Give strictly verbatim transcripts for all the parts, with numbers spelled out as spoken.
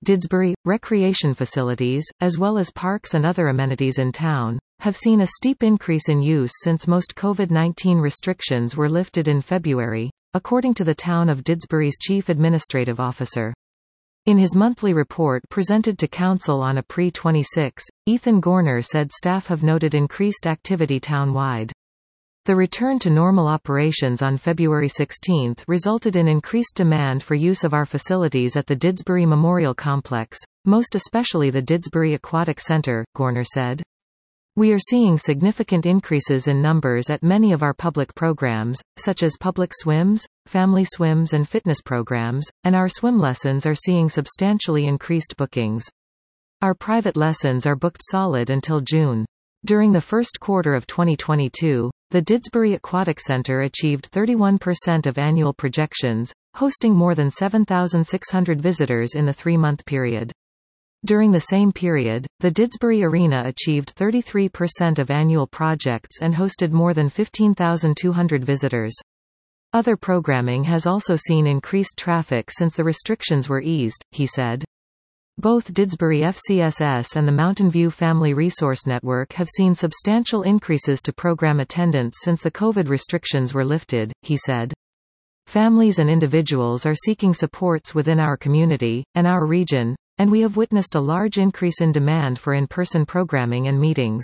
Didsbury, recreation facilities, as well as parks and other amenities in town, have seen a steep increase in use since most COVID nineteen restrictions were lifted in February, according to the Town of Didsbury's Chief Administrative Officer. In his monthly report presented to Council on April twenty-sixth, Ethan Gorner said staff have noted increased activity town-wide. The return to normal operations on February sixteenth resulted in increased demand for use of our facilities at the Didsbury Memorial Complex, most especially the Didsbury Aquatic Centre, Gorner said. We are seeing significant increases in numbers at many of our public programs, such as public swims, family swims and fitness programs, and our swim lessons are seeing substantially increased bookings. Our private lessons are booked solid until June. During the first quarter of twenty twenty-two, the Didsbury Aquatic Centre achieved thirty-one percent of annual projections, hosting more than seven thousand six hundred visitors in the three-month period. During the same period, the Didsbury Arena achieved thirty-three percent of annual projects and hosted more than fifteen thousand two hundred visitors. Other programming has also seen increased traffic since the restrictions were eased, he said. Both Didsbury F C S S and the Mountain View Family Resource Network have seen substantial increases to program attendance since the COVID restrictions were lifted, he said. Families and individuals are seeking supports within our community, and our region, and we have witnessed a large increase in demand for in-person programming and meetings.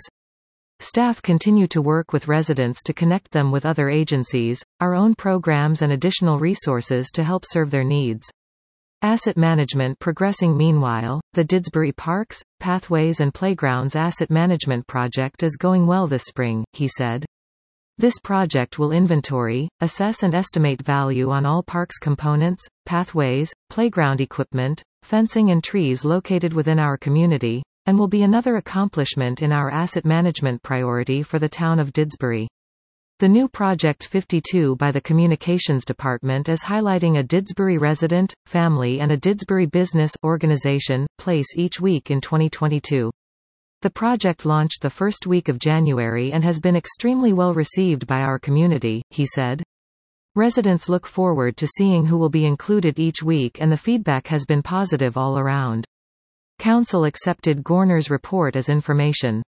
Staff continue to work with residents to connect them with other agencies, our own programs and additional resources to help serve their needs. Asset management progressing. Meanwhile, the Didsbury Parks, Pathways and Playgrounds Asset Management Project is going well this spring, he said. This project will inventory, assess and estimate value on all parks components, pathways, playground equipment, fencing and trees located within our community, and will be another accomplishment in our asset management priority for the town of Didsbury. The new Project fifty-two by the Communications Department is highlighting a Didsbury resident, family and a Didsbury business organization place each week in twenty twenty-two. The project launched the first week of January and has been extremely well received by our community, he said. Residents look forward to seeing who will be included each week and the feedback has been positive all around. Council accepted Gorner's report as information.